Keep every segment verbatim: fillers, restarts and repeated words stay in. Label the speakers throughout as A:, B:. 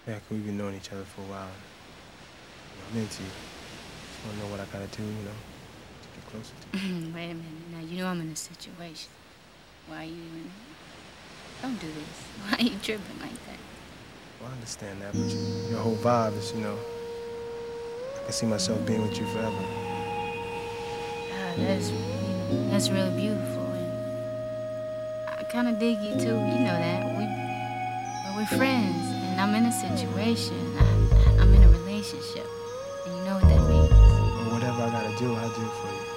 A: Yeah, 'cause we've been knowing each other for a while. You know, I'm into you. Just wanna know what I gotta do, you know, to get closer to you.
B: Wait a minute. Now, you know I'm in a situation. Why are you even... Don't do this. Why are you tripping like that?
A: Well, I understand that, but you, your whole vibe is, you know, I can see myself being with you forever.
B: Uh, that's, you know, that's really beautiful. And I kind of dig you, too. You know that. We, but we're friends, and I'm in a situation. I, I'm in a relationship. And you know what that means.
A: Well, whatever I gotta do, I'll do for you.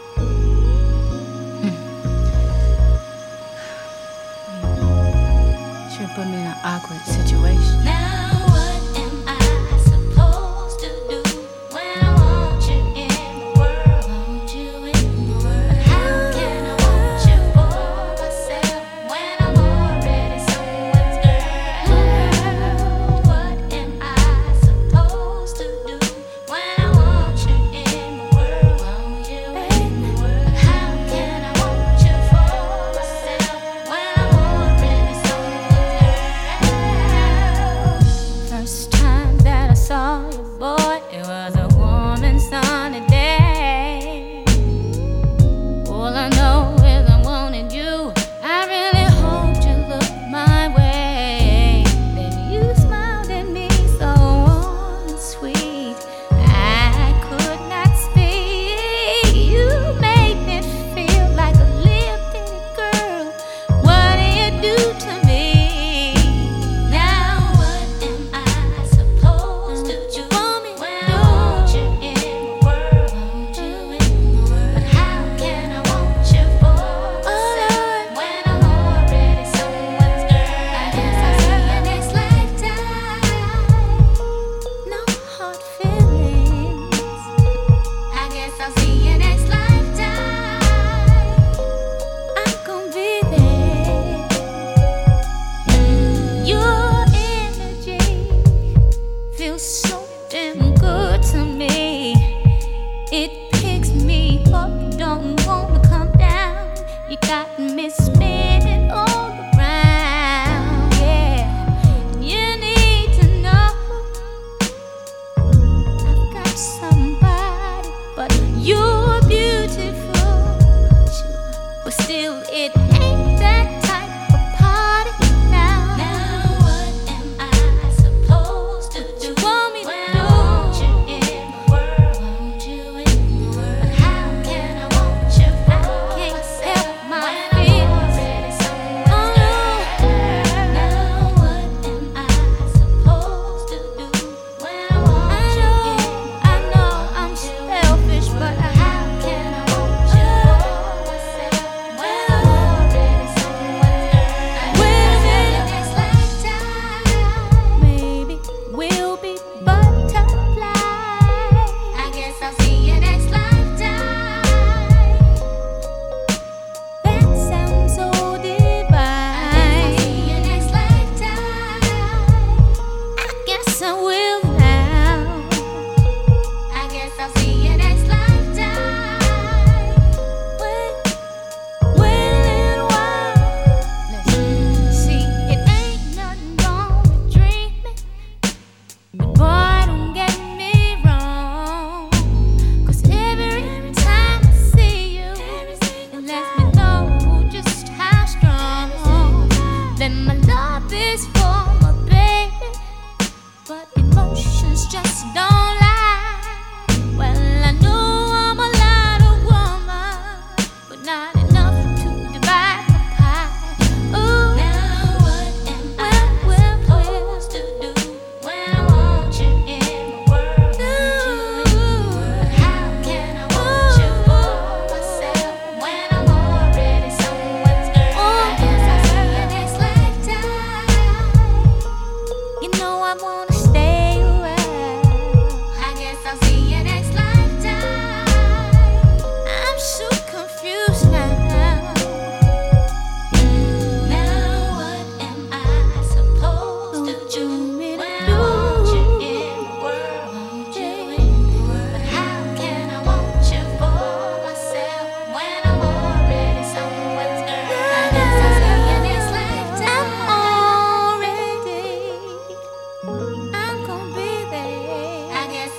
B: Sure put me in an awkward situation.
C: Now what am I supposed to do when I want you in the world? Want you in the world. How can I want you for myself when I'm already someone's girl? What am I supposed to do when I want you in the world? Want you in the world. How can I want you for myself when I'm already someone's girl?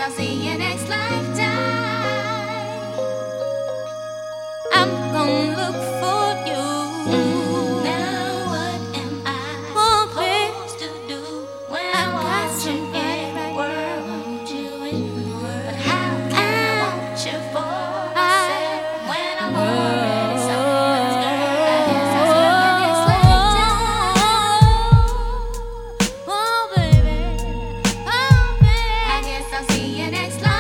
C: I'll see you next lifetime. I'm gonna look for you. Now what am I supposed to do when I want you in the world? Want you in the world. But how can I want you for myself when I'm already someone's girl? I guess I'll see you next lifetime. Oh baby, oh baby, I guess I'll see you next lifetime.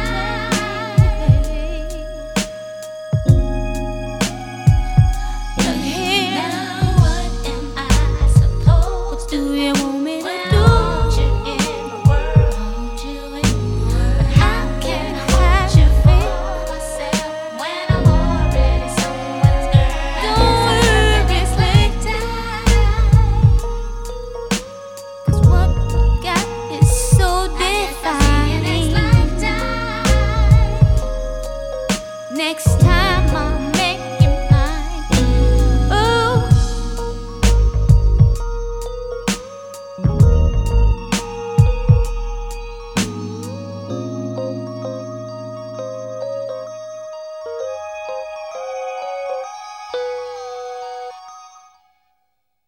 C: Look here, now what am I supposed to do? You want me to do? Want you in the world, want you in the world. But how can I want you for myself when I'm already someone's girl? Don't worry, next lifetime. 'Cause what we got is so divine. Next time I